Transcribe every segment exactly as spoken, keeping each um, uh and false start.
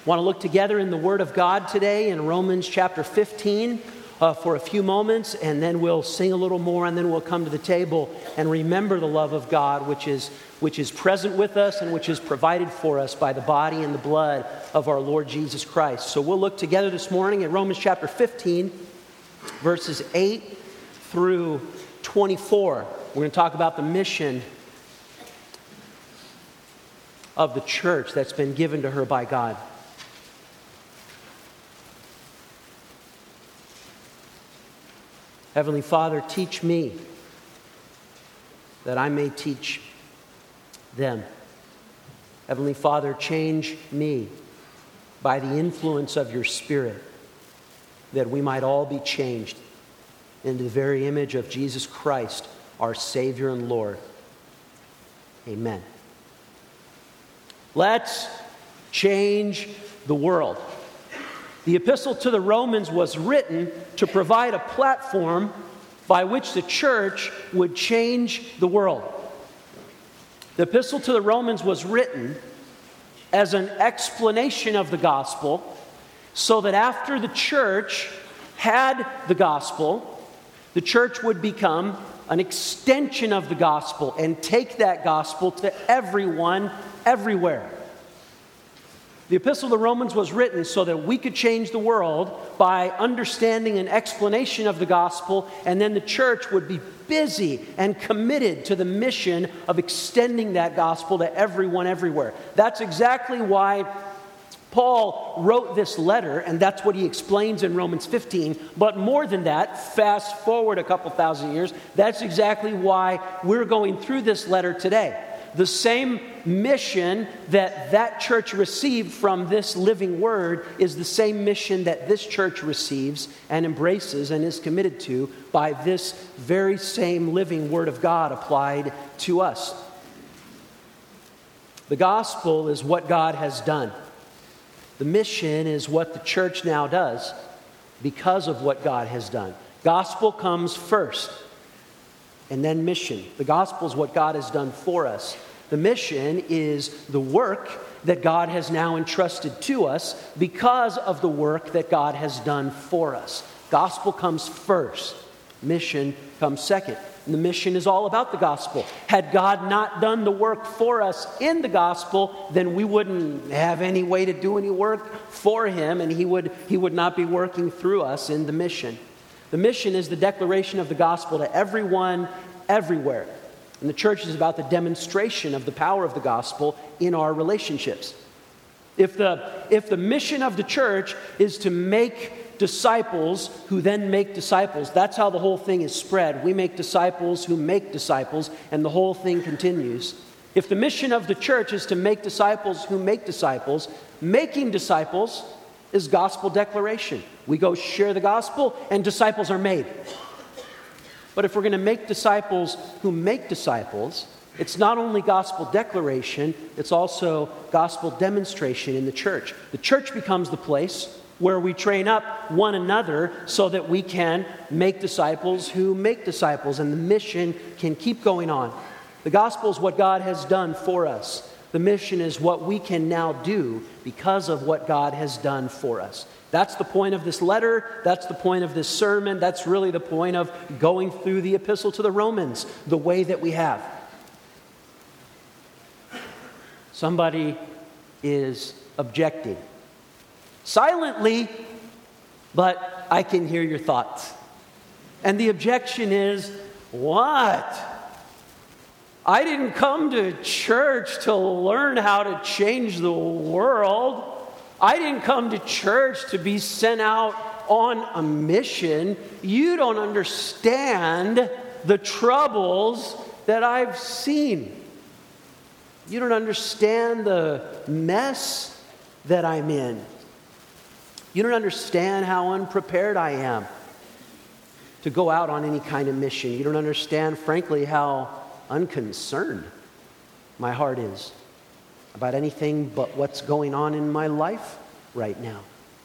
Want to look together in the Word of God today in Romans chapter fifteen uh, for a few moments, and then we'll sing a little more, and then we'll come to the table and remember the love of God, which is which is present with us and which is provided for us by the body and the blood of our Lord Jesus Christ. So we'll look together this morning at Romans chapter fifteen, verses eight through twenty-four. We're going to talk about the mission of the church that's been given to her by God. Heavenly Father, teach me that I may teach them. Heavenly Father, change me by the influence of your Spirit, that we might all be changed into the very image of Jesus Christ, our Savior and Lord. Amen. Let's change the world. The epistle to the Romans was written to provide a platform by which the church would change the world. The epistle to the Romans was written as an explanation of the gospel, so that after the church had the gospel, the church would become an extension of the gospel and take that gospel to everyone, everywhere. The epistle to the Romans was written so that we could change the world by understanding an explanation of the gospel, and then the church would be busy and committed to the mission of extending that gospel to everyone, everywhere. That's exactly why Paul wrote this letter, and that's what he explains in Romans fifteen. But more than that, fast forward a couple thousand years, that's exactly why we're going through this letter today. The same mission that that church received from this living word is the same mission that this church receives and embraces and is committed to by this very same living word of God applied to us. The gospel is what God has done. The mission is what the church now does because of what God has done. Gospel comes first, and then mission. The gospel is what God has done for us. The mission is the work that God has now entrusted to us because of the work that God has done for us. Gospel comes first. Mission comes second. And the mission is all about the gospel. Had God not done the work for us in the gospel, then we wouldn't have any way to do any work for him, and he would, he would not be working through us in the mission. The mission is the declaration of the gospel to everyone, everywhere. And the church is about the demonstration of the power of the gospel in our relationships. If the, if the mission of the church is to make disciples who then make disciples, that's how the whole thing is spread. We make disciples who make disciples, and the whole thing continues. If the mission of the church is to make disciples who make disciples, making disciples is gospel declaration. We go share the gospel, and disciples are made. But if we're going to make disciples who make disciples, it's not only gospel declaration, it's also gospel demonstration in the church. The church becomes the place where we train up one another so that we can make disciples who make disciples, and the mission can keep going on. The gospel is what God has done for us. The mission is what we can now do because of what God has done for us. That's the point of this letter. That's the point of this sermon. That's really the point of going through the epistle to the Romans the way that we have. Somebody is objecting. Silently, but I can hear your thoughts. And the objection is, what? I didn't come to church to learn how to change the world. I didn't come to church to be sent out on a mission. You don't understand the troubles that I've seen. You don't understand the mess that I'm in. You don't understand how unprepared I am to go out on any kind of mission. You don't understand, frankly, how unconcerned my heart is about anything but what's going on in my life right now.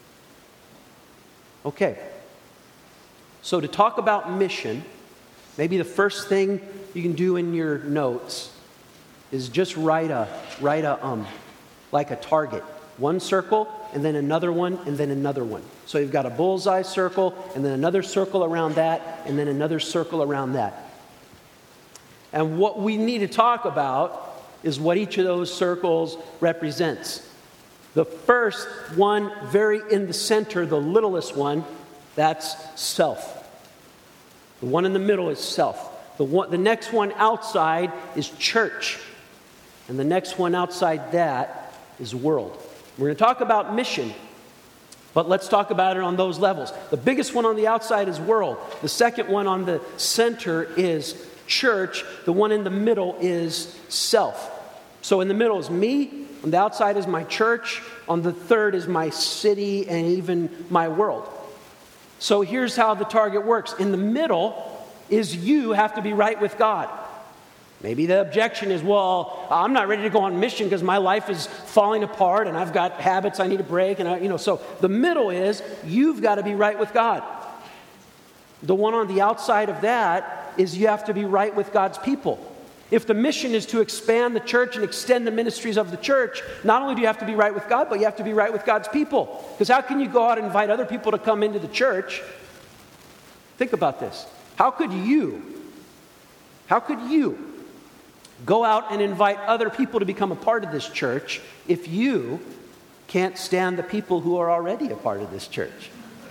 Okay, so to talk about mission, maybe the first thing you can do in your notes is just write a, write a, um, like a target. One circle, and then another one, and then another one. So you've got a bullseye circle, and then another circle around that, and then another circle around that. And what we need to talk about is what each of those circles represents. The first one, very in the center, the littlest one, that's self. The one in the middle is self. The one, the next one outside is church. And the next one outside that is world. We're going to talk about mission, but let's talk about it on those levels. The biggest one on the outside is world. The second one on the center is church. The one in the middle is self. So in the middle is me. On the outside is my church. On the third is my city and even my world. So here's how the target works. In the middle is you have to be right with God. Maybe the objection is, well, I'm not ready to go on mission because my life is falling apart and I've got habits I need to break. And I, you know, so the middle is you've got to be right with God. The one on the outside of that is you have to be right with God's people. If the mission is to expand the church and extend the ministries of the church, not only do you have to be right with God, but you have to be right with God's people. Because how can you go out and invite other people to come into the church? Think about this. How could you, how could you go out and invite other people to become a part of this church if you can't stand the people who are already a part of this church?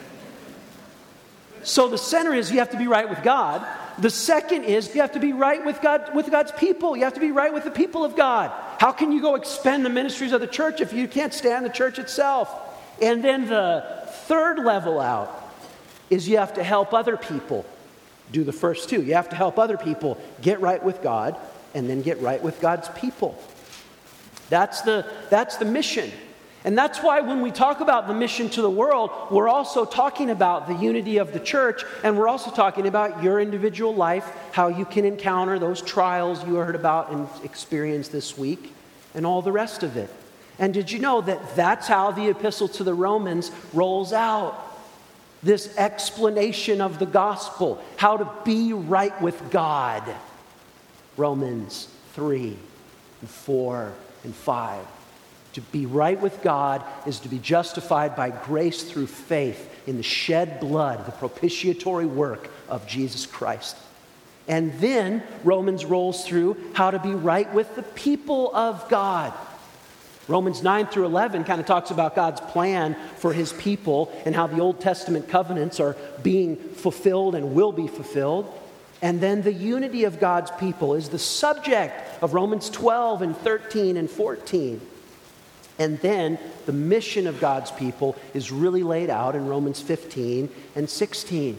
So the center is you have to be right with God. The second is you have to be right with God, with God's people. You have to be right with the people of God. How can you go expand the ministries of the church if you can't stand the church itself? And then the third level out is you have to help other people do the first two. You have to help other people get right with God and then get right with God's people. That's the, that's the mission. And that's why when we talk about the mission to the world, we're also talking about the unity of the church, and we're also talking about your individual life, how you can encounter those trials you heard about and experienced this week, and all the rest of it. And did you know that that's how the epistle to the Romans rolls out? This explanation of the gospel, how to be right with God. Romans three and four and five. To be right with God is to be justified by grace through faith in the shed blood, the propitiatory work of Jesus Christ. And then Romans rolls through how to be right with the people of God. Romans nine through eleven kind of talks about God's plan for his people and how the Old Testament covenants are being fulfilled and will be fulfilled. And then the unity of God's people is the subject of Romans twelve and thirteen and fourteen. And then the mission of God's people is really laid out in Romans fifteen and sixteen.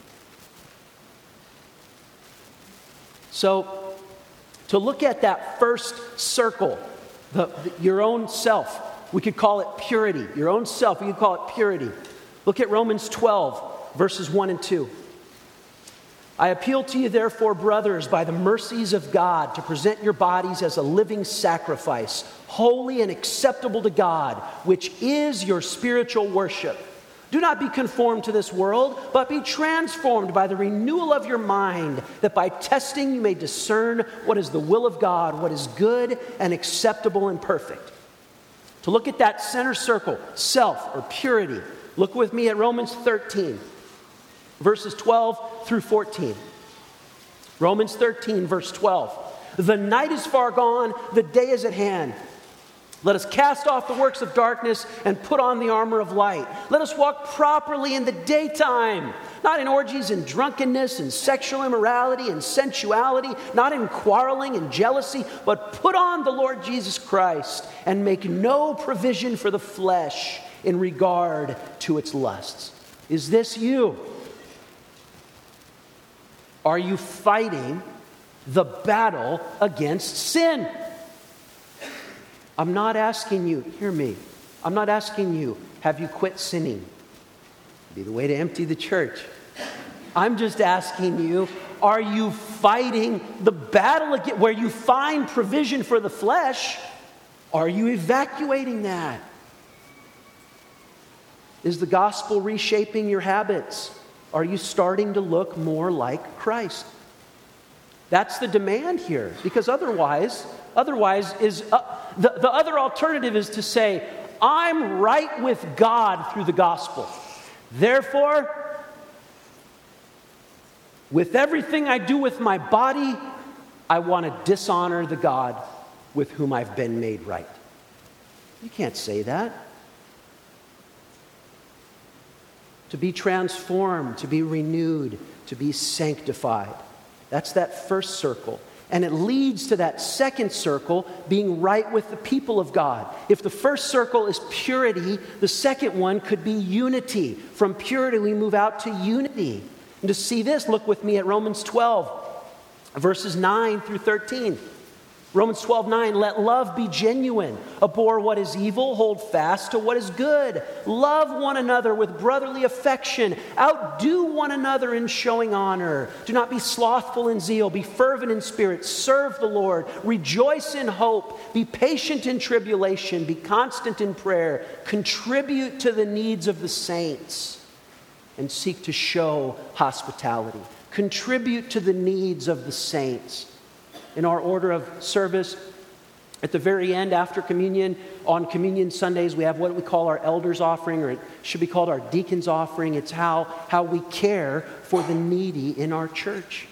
So, to look at that first circle, the, the, your own self, we could call it purity. Your own self, we could call it purity. Look at Romans twelve, verses one and two. I appeal to you, therefore, brothers, by the mercies of God, to present your bodies as a living sacrifice, holy and acceptable to God, which is your spiritual worship. Do not be conformed to this world, but be transformed by the renewal of your mind, that by testing you may discern what is the will of God, what is good and acceptable and perfect. To look at that center circle, self or purity, look with me at Romans thirteen. Verses twelve through fourteen. Romans thirteen, verse twelve. The night is far gone, the day is at hand. Let us cast off the works of darkness and put on the armor of light. Let us walk properly in the daytime, not in orgies and drunkenness and sexual immorality and sensuality, not in quarreling and jealousy, but put on the Lord Jesus Christ and make no provision for the flesh in regard to its lusts. Is this you? Are you fighting the battle against sin? I'm not asking you, hear me, I'm not asking you, have you quit sinning? It'd be the way to empty the church. I'm just asking you, are you fighting the battle against, where you find provision for the flesh? Are you evacuating that? Is the gospel reshaping your habits? Are you starting to look more like Christ? That's the demand here, because otherwise, otherwise is uh, the, the other alternative is to say, I'm right with God through the gospel. Therefore, with everything I do with my body, I want to dishonor the God with whom I've been made right. You can't say that. To be transformed, to be renewed, to be sanctified. That's that first circle. And it leads to that second circle, being right with the people of God. If the first circle is purity, the second one could be unity. From purity, we move out to unity. And to see this, look with me at Romans twelve, verses nine through thirteen. Romans twelve nine, let love be genuine. Abhor what is evil, hold fast to what is good. Love one another with brotherly affection. Outdo one another in showing honor. Do not be slothful in zeal. Be fervent in spirit. Serve the Lord. Rejoice in hope. Be patient in tribulation. Be constant in prayer. Contribute to the needs of the saints and seek to show hospitality. Contribute to the needs of the saints. In our order of service, at the very end after communion, on communion Sundays, we have what we call our elders offering, or it should be called our deacons offering. It's how, how we care for the needy in our church.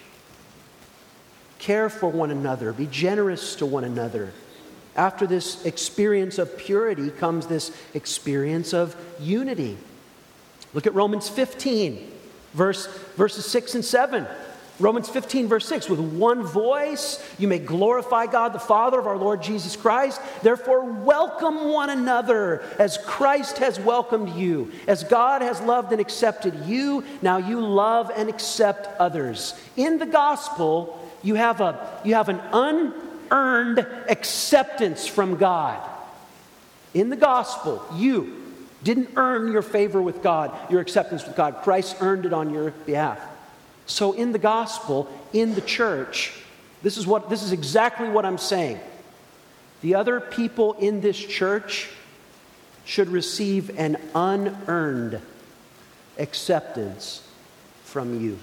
Care for one another. Be generous to one another. After this experience of purity comes this experience of unity. Look at Romans fifteen, verse, verses six and seven. Romans fifteen, verse six, with one voice you may glorify God the Father of our Lord Jesus Christ. Therefore welcome one another as Christ has welcomed you. As God has loved and accepted you, now you love and accept others. In the gospel, you have a you have an unearned acceptance from God. In the gospel, you didn't earn your favor with God, your acceptance with God. Christ earned it on your behalf. So in the gospel, in the church, this is what this is exactly what I'm saying. The other people in this church should receive an unearned acceptance from you.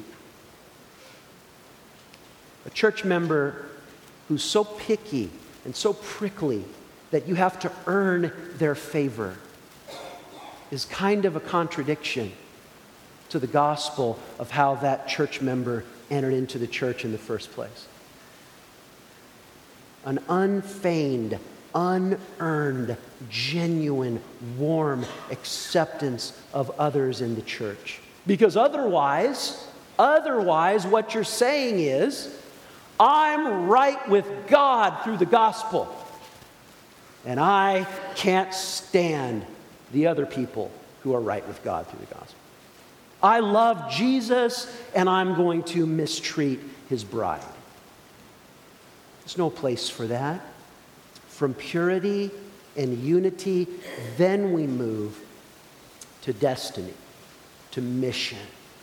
A church member who's so picky and so prickly that you have to earn their favor is kind of a contradiction to the gospel of how that church member entered into the church in the first place. An unfeigned, unearned, genuine, warm acceptance of others in the church. Because otherwise, otherwise what you're saying is, I'm right with God through the gospel, and I can't stand the other people who are right with God through the gospel. I love Jesus, and I'm going to mistreat his bride. There's no place for that. From purity and unity, then we move to destiny, to mission.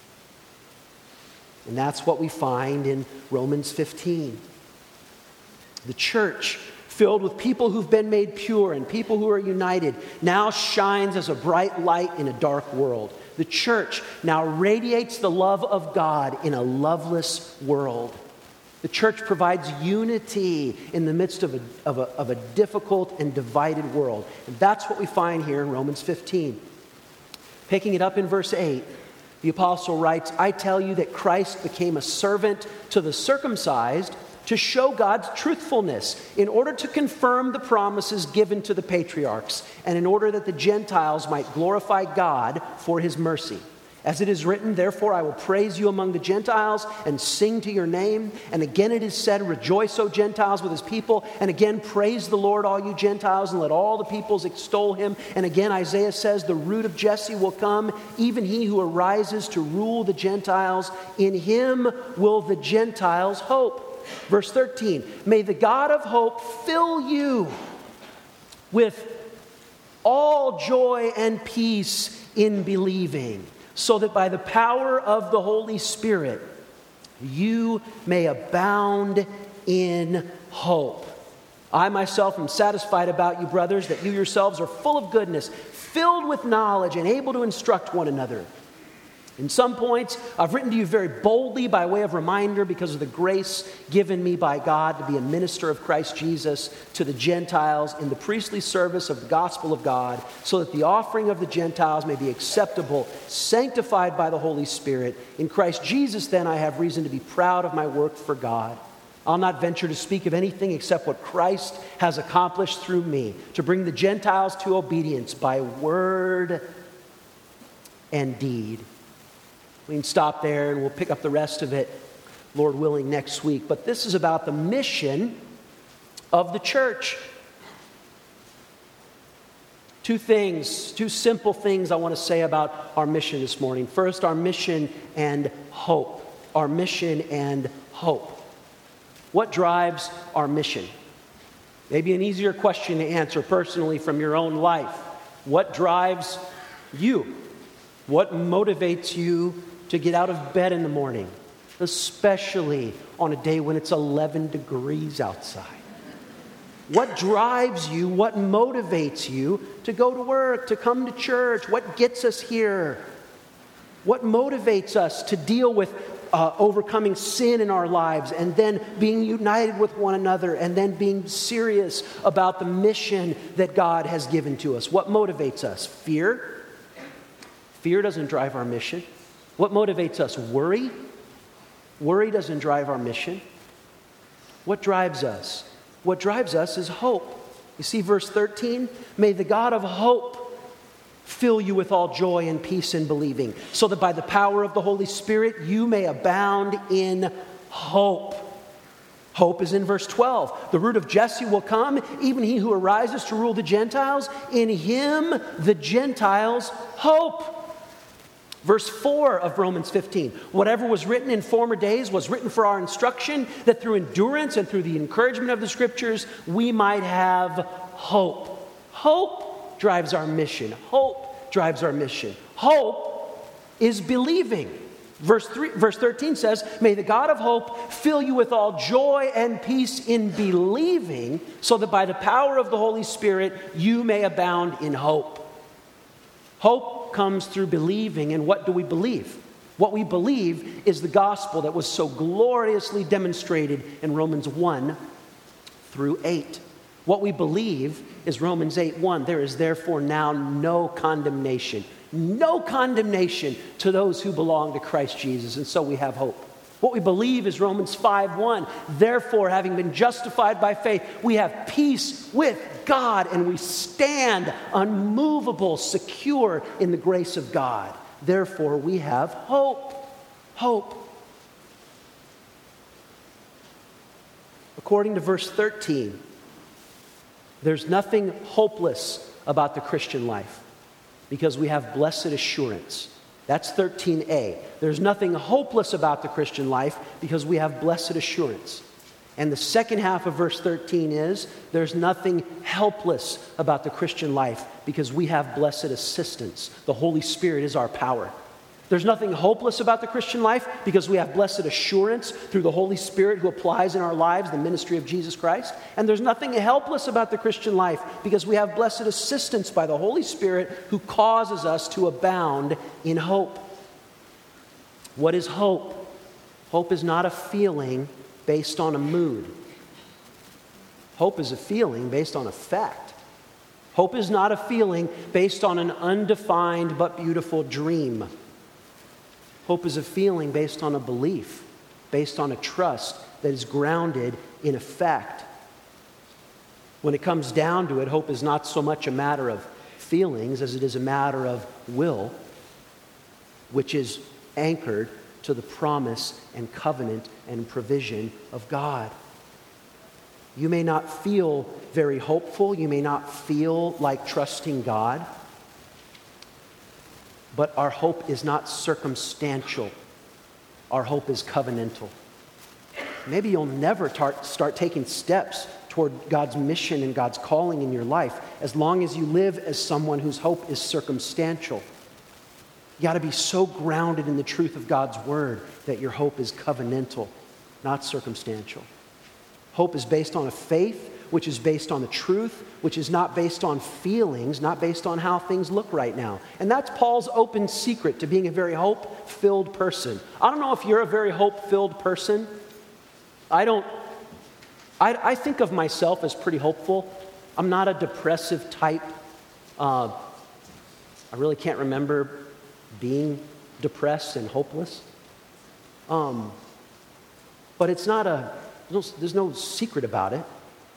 And that's what we find in Romans fifteen. The church, filled with people who've been made pure and people who are united, now shines as a bright light in a dark world. The church now radiates the love of God in a loveless world. The church provides unity in the midst of a, of a, of a difficult and divided world. And that's what we find here in Romans fifteen. Picking it up in verse eight, the apostle writes, I tell you that Christ became a servant to the circumcised to show God's truthfulness, in order to confirm the promises given to the patriarchs, and in order that the Gentiles might glorify God for his mercy. As it is written, therefore I will praise you among the Gentiles and sing to your name. And again it is said, rejoice, O Gentiles, with his people. And again, praise the Lord, all you Gentiles, and let all the peoples extol him. And again, Isaiah says, the root of Jesse will come, even he who arises to rule the Gentiles. In him will the Gentiles hope. Verse thirteen, may the God of hope fill you with all joy and peace in believing, so that by the power of the Holy Spirit you may abound in hope. I myself am satisfied about you, brothers, that you yourselves are full of goodness, filled with knowledge, and able to instruct one another. In some points, I've written to you very boldly by way of reminder because of the grace given me by God to be a minister of Christ Jesus to the Gentiles in the priestly service of the gospel of God, so that the offering of the Gentiles may be acceptable, sanctified by the Holy Spirit. In Christ Jesus, then, I have reason to be proud of my work for God. I'll not venture to speak of anything except what Christ has accomplished through me, to bring the Gentiles to obedience by word and deed. We can stop there and we'll pick up the rest of it, Lord willing, next week. But this is about the mission of the church. Two things, two simple things I want to say about our mission this morning. First, our mission and hope. Our mission and hope. What drives our mission? Maybe an easier question to answer personally from your own life. What drives you? What motivates you to get out of bed in the morning, especially on a day when it's eleven degrees outside? What drives you? What motivates you to go to work, to come to church? What gets us here? What motivates us to deal with uh, overcoming sin in our lives and then being united with one another and then being serious about the mission that God has given to us? What motivates us? Fear? Fear doesn't drive our mission. What motivates us? Worry? Worry doesn't drive our mission. What drives us? What drives us is hope. You see verse thirteen? May the God of hope fill you with all joy and peace in believing, so that by the power of the Holy Spirit you may abound in hope. Hope is in verse twelve. The root of Jesse will come, even he who arises to rule the Gentiles. In him the Gentiles hope. Verse four of Romans fifteen, whatever was written in former days was written for our instruction, that through endurance and through the encouragement of the Scriptures, we might have hope. Hope drives our mission. Hope drives our mission. Hope is believing. Verse three, verse thirteen says, may the God of hope fill you with all joy and peace in believing, so that by the power of the Holy Spirit you may abound in hope. Hope comes through believing, and what do we believe? What we believe is the gospel that was so gloriously demonstrated in Romans one through eight. What we believe is Romans eight one. There is therefore now no condemnation. No condemnation to those who belong to Christ Jesus, and so we have hope. What we believe is Romans five one. Therefore, having been justified by faith, we have peace with God, and we stand unmovable, secure in the grace of God. Therefore, we have hope. Hope. According to verse thirteen, there's nothing hopeless about the Christian life because we have blessed assurance. That's thirteen a. There's nothing hopeless about the Christian life because we have blessed assurance. And the second half of verse thirteen is, there's nothing helpless about the Christian life because we have blessed assistance. The Holy Spirit is our power. There's nothing hopeless about the Christian life because we have blessed assurance through the Holy Spirit who applies in our lives the ministry of Jesus Christ. And there's nothing helpless about the Christian life because we have blessed assistance by the Holy Spirit who causes us to abound in hope. What is hope? Hope is not a feeling based on a mood. Hope is a feeling based on a fact. Hope is not a feeling based on an undefined but beautiful dream. Hope is a feeling based on a belief, based on a trust that is grounded in a fact. When it comes down to it, hope is not so much a matter of feelings as it is a matter of will, which is anchored to the promise and covenant and provision of God. You may not feel very hopeful. You may not feel like trusting God. But our hope is not circumstantial. Our hope is covenantal. Maybe you'll never tar- start taking steps toward God's mission and God's calling in your life as long as you live as someone whose hope is circumstantial. You got to be so grounded in the truth of God's word that your hope is covenantal, not circumstantial. Hope is based on a faith which is based on the truth, which is not based on feelings, not based on how things look right now. And that's Paul's open secret to being a very hope-filled person. I don't know if you're a very hope-filled person. I don't, I, I think of myself as pretty hopeful. I'm not a depressive type. Uh, I really can't remember being depressed and hopeless. Um, but it's not a, there's no, there's no secret about it.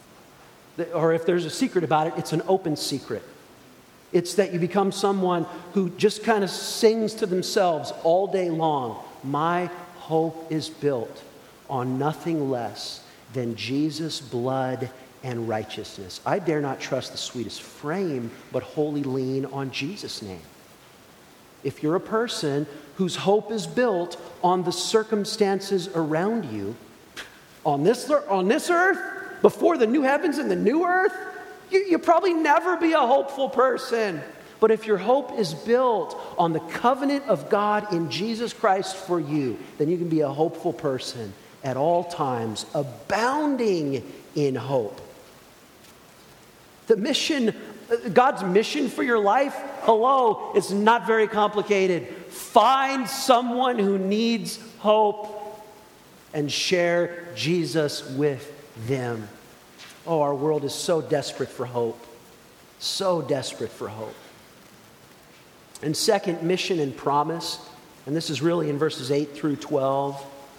Or if there's a secret about it, it's an open secret. It's that you become someone who just kind of sings to themselves all day long. My hope is built on nothing less than Jesus' blood and righteousness. I dare not trust the sweetest frame, but wholly lean on Jesus' name. If you're a person whose hope is built on the circumstances around you, on this, on this earth, before the new heavens and the new earth, you, you'll probably never be a hopeful person. But if your hope is built on the covenant of God in Jesus Christ for you, then you can be a hopeful person at all times, abounding in hope. The mission, God's mission for your life, hello, it's not very complicated. Find someone who needs hope and share Jesus with them. Oh, our world is so desperate for hope. So desperate for hope. And second, mission and promise. And this is really in verses eight through twelve.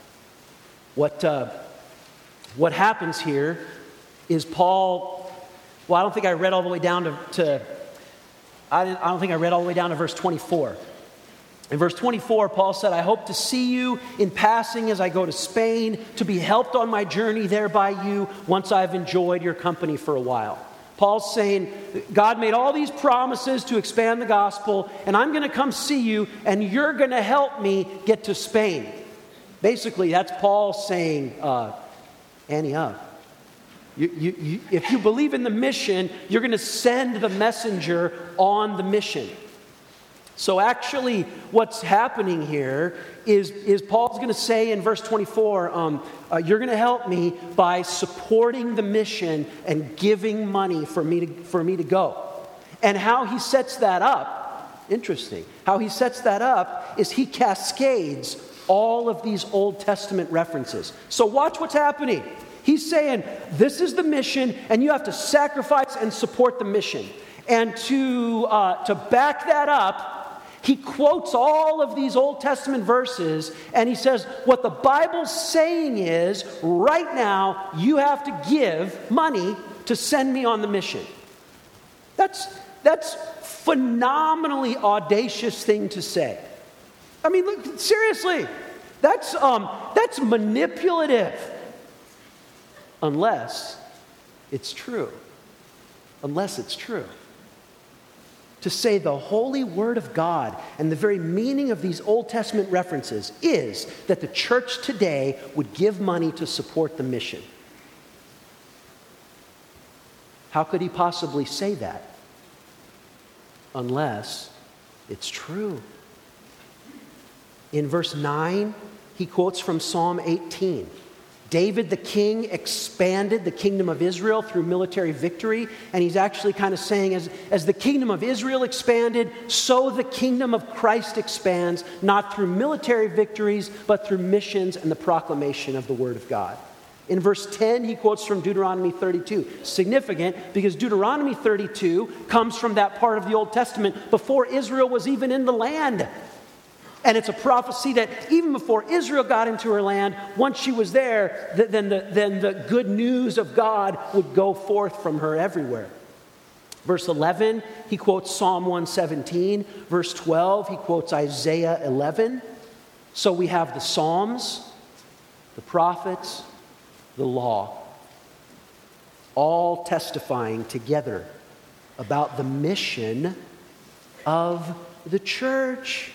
What, uh, what happens here is Paul, well, I don't think I read all the way down to, to I, didn't, I don't think I read all the way down to verse twenty-four. In verse twenty-four, Paul said, I hope to see you in passing as I go to Spain, to be helped on my journey there by you once I've enjoyed your company for a while. Paul's saying, God made all these promises to expand the gospel, and I'm going to come see you, and you're going to help me get to Spain. Basically, that's Paul saying, uh, Annie up. You, you, you, if you believe in the mission, you're going to send the messenger on the mission. So actually, what's happening here is, is Paul's going to say in verse twenty-four, um, uh, you're going to help me by supporting the mission and giving money for me to, for me to go. And how he sets that up, interesting, how he sets that up is he cascades all of these Old Testament references. So watch what's happening. He's saying, this is the mission, and you have to sacrifice and support the mission. And to, uh, to back that up, he quotes all of these Old Testament verses, and he says, what the Bible's saying is, right now, you have to give money to send me on the mission. That's, that's phenomenally audacious thing to say. I mean, look, seriously, that's, um, that's manipulative. Unless it's true. Unless it's true. To say the holy word of God and the very meaning of these Old Testament references is that the church today would give money to support the mission. How could he possibly say that? Unless it's true. In verse nine, he quotes from Psalm eighteen. David the king expanded the kingdom of Israel through military victory, and he's actually kind of saying as, as the kingdom of Israel expanded, so the kingdom of Christ expands, not through military victories, but through missions and the proclamation of the word of God. In verse ten, he quotes from Deuteronomy thirty-two. Significant because Deuteronomy thirty-two comes from that part of the Old Testament before Israel was even in the land. And it's a prophecy that even before Israel got into her land, once she was there, then the, then the good news of God would go forth from her everywhere. Verse eleven, he quotes Psalm one seventeen. Verse twelve, he quotes Isaiah eleven. So we have the Psalms, the prophets, the law, all testifying together about the mission of the church.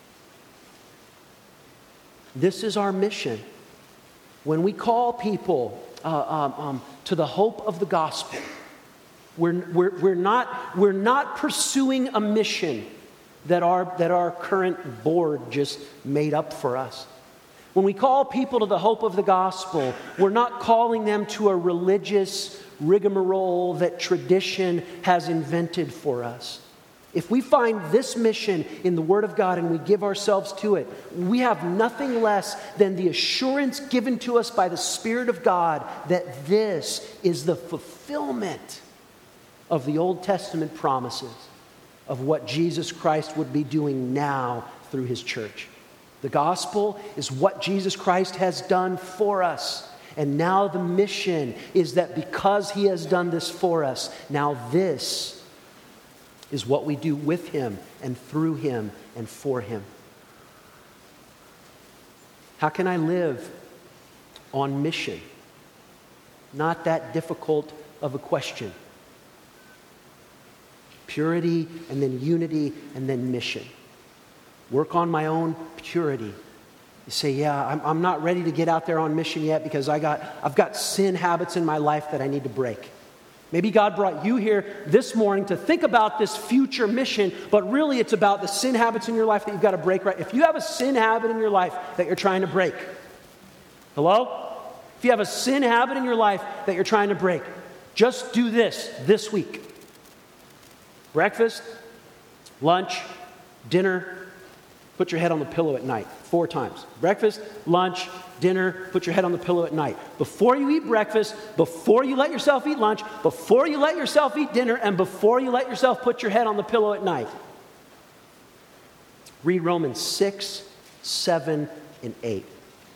This is our mission. When we call people uh, um, um, to the hope of the gospel, we're, we're, we're, not, we're not pursuing a mission that our, that our current board just made up for us. When we call people to the hope of the gospel, we're not calling them to a religious rigmarole that tradition has invented for us. If we find this mission in the Word of God and we give ourselves to it, we have nothing less than the assurance given to us by the Spirit of God that this is the fulfillment of the Old Testament promises of what Jesus Christ would be doing now through His church. The gospel is what Jesus Christ has done for us. And now the mission is that because He has done this for us, now this is what we do with Him and through Him and for Him. How can I live on mission? Not that difficult of a question. Purity and then unity and then mission. Work on my own purity. You say, yeah, I'm, I'm not ready to get out there on mission yet because I got, I've got sin habits in my life that I need to break. Maybe God brought you here this morning to think about this future mission, but really it's about the sin habits in your life that you've got to break right. If you have a sin habit in your life that you're trying to break, hello? If you have a sin habit in your life that you're trying to break, just do this this week. Breakfast, lunch, dinner, put your head on the pillow at night four times. Breakfast, lunch, dinner, put your head on the pillow at night. Before you eat breakfast, before you let yourself eat lunch, before you let yourself eat dinner, and before you let yourself put your head on the pillow at night. Read Romans six, seven, and eight.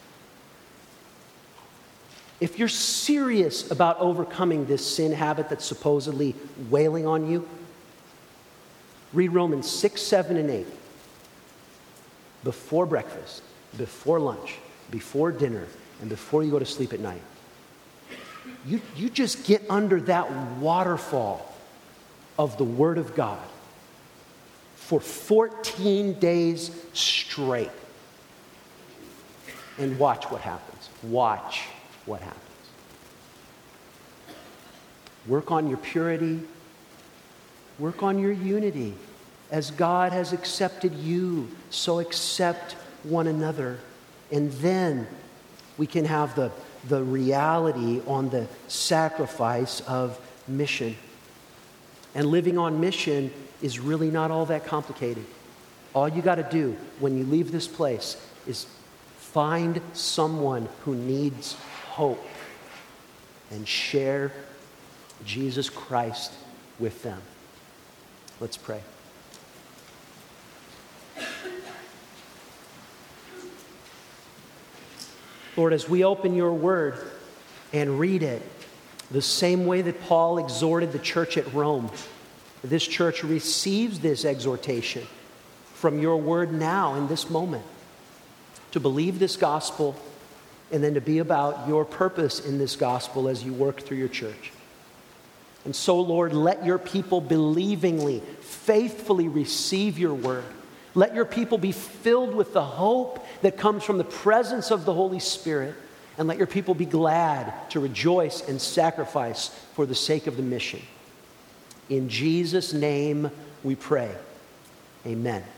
If you're serious about overcoming this sin habit that's supposedly weighing on you, read Romans six, seven, and eight. Before breakfast, before lunch, before dinner, and before you go to sleep at night. You, you just get under that waterfall of the Word of God for fourteen days straight. And watch what happens. Watch what happens. Work on your purity. Work on your unity. As God has accepted you, so accept one another. And then we can have the, the reality on the sacrifice of mission. And living on mission is really not all that complicated. All you got to do when you leave this place is find someone who needs hope and share Jesus Christ with them. Let's pray. Lord, as we open your word and read it, the same way that Paul exhorted the church at Rome, this church receives this exhortation from your word now in this moment to believe this gospel and then to be about your purpose in this gospel as you work through your church. And so, Lord, let your people believingly, faithfully receive your word. Let your people be filled with the hope that comes from the presence of the Holy Spirit. And let your people be glad to rejoice and sacrifice for the sake of the mission. In Jesus' name we pray. Amen.